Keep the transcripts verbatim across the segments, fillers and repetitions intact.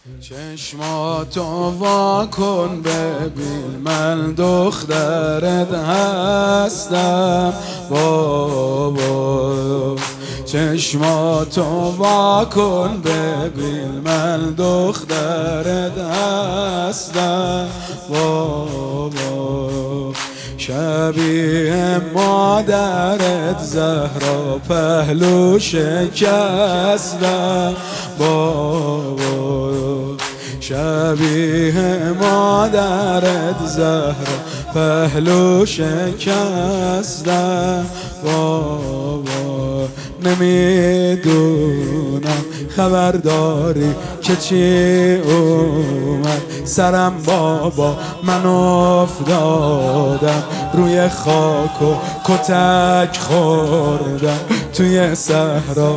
چشماتو وا کن ببین من دخترت هستم بابا. چشماتو وا کن ببین من دخترت هستم بابا. شبیه مادرت زهرا پهلو شکستم بابا. شبیه مادرت زهرا پهلو شکستم بابا. نمیدونم خبر داری که چی اومد سرم بابا. من افتادم روی خاک و کتک خوردم توی صحرا.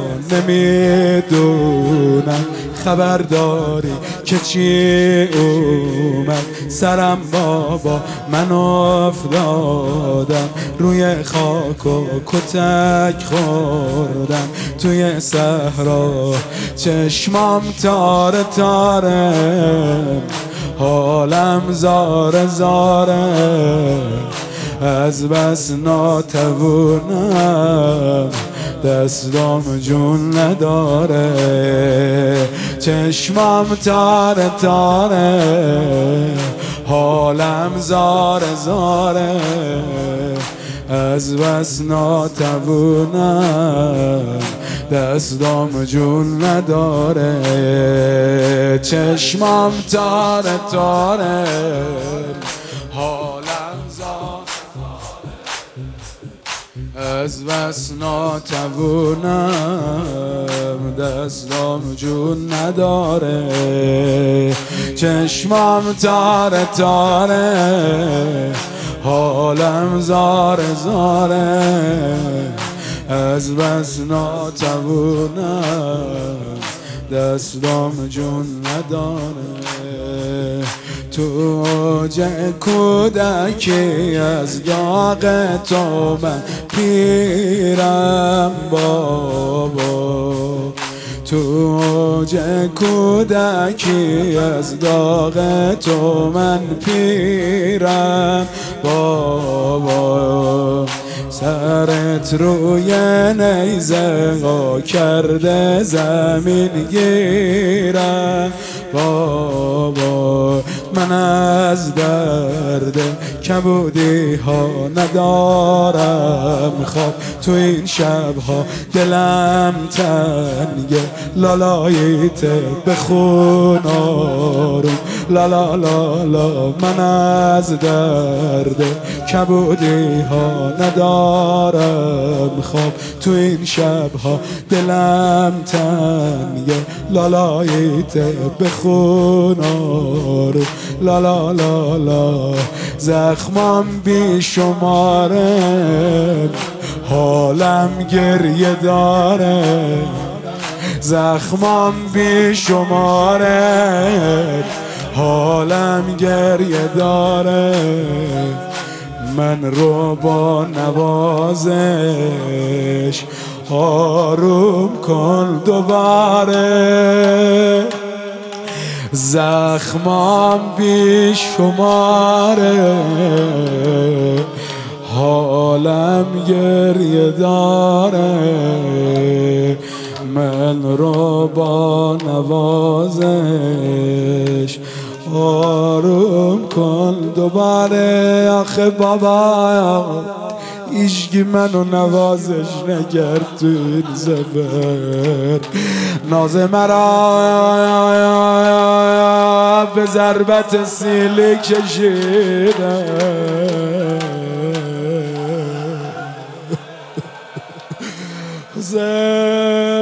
نمیدونم خبر داری که چی اومد سرم بابا. من افتادم روی خاک و کتک خوردم توی صحرا. چشمام تاره تاره حالم زاره زاره از بس ناتوونم دستام جون نداره. چشمام تاره تاره حالم زاره زاره از بس ناتوونم دستام جون نداره. چشمام تاره تاره حالم زاره از بس ناتوونم دستام جون نداره. چشمام تاره تاره حالم زاره زاره از بس ناتوونم دستام جون نداره. تو اوج کودکی از داغ تو من پیرم بابا. تو اوج کودکی از داغ تو من پیرم بابا. سرت روی نیزه ها کرده زمین گیرم بابا. من از درد کبودی ها ندارم خواب تو این شبها. دلم تنگه لالاییت بخون آروم لا لا لا. من از درد کبودی ها ندارم خواب تو این شبها. دلم تنگه لالاییت بخون آروم لا لا لا لا. زخمام بی شماره حالم گریه داره. زخمام بی شماره حالم گریه داره. من رو با نوازش آروم کن دوباره. زخمام بی شماره حالم گریه داره. من رو با نوازش آروم کن دوباره. آخه بابا ایشگی منو نوازش نگرد تو این زفر. ناز مرا به ضربت سیلی کشیده. حسین